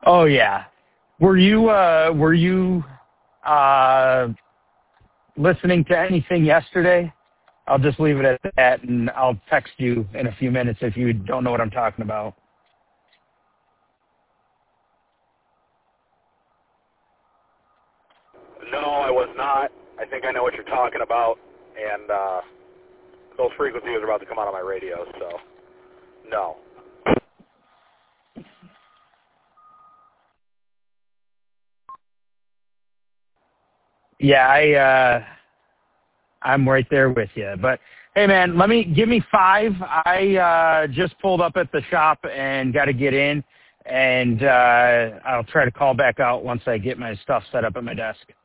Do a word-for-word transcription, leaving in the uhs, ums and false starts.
Oh yeah. Were you uh, were you uh, listening to anything yesterday? I'll just leave it at that, and I'll text you in a few minutes if you don't know what I'm talking about. No, I was not. I think I know what you're talking about, and uh, those frequencies are about to come out on my radio, so no. Yeah, I uh, I'm right there with you. But hey, man, let me give me five. I uh, just pulled up at the shop and got to get in, and uh, I'll try to call back out once I get my stuff set up at my desk.